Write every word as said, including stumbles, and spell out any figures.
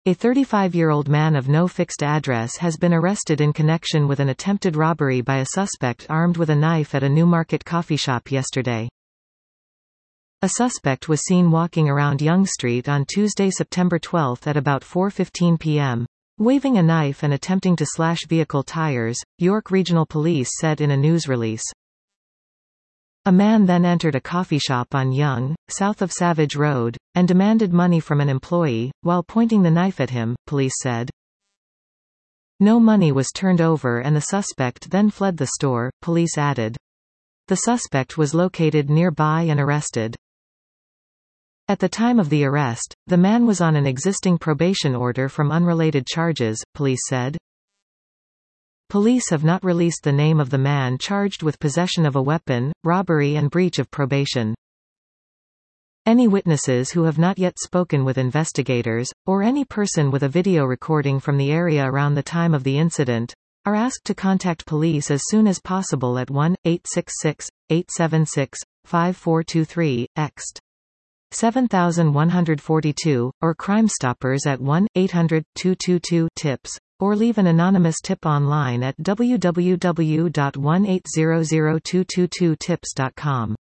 A thirty-five-year-old man of no fixed address has been arrested in connection with an attempted robbery by a suspect armed with a knife at a Newmarket coffee shop yesterday. A suspect was seen walking around Yonge Street on Tuesday, September twelfth at about four fifteen p m, waving a knife and attempting to slash vehicle tires, York Regional Police said in a news release. A man then entered a coffee shop on Yonge, south of Savage Road, and demanded money from an employee, while pointing the knife at him, police said. No money was turned over and the suspect then fled the store, police added. The suspect was located nearby and arrested. At the time of the arrest, the man was on an existing probation order from unrelated charges, police said. Police have not released the name of the man charged with possession of a weapon, robbery and breach of probation. Any witnesses who have not yet spoken with investigators, or any person with a video recording from the area around the time of the incident, are asked to contact police as soon as possible at one eight six six, eight seven six, five four two three, ext. seven one four two, or Crime Stoppers at one eight hundred, two two two, tips, or leave an anonymous tip online at w w w dot one eight zero zero two two two tips dot com.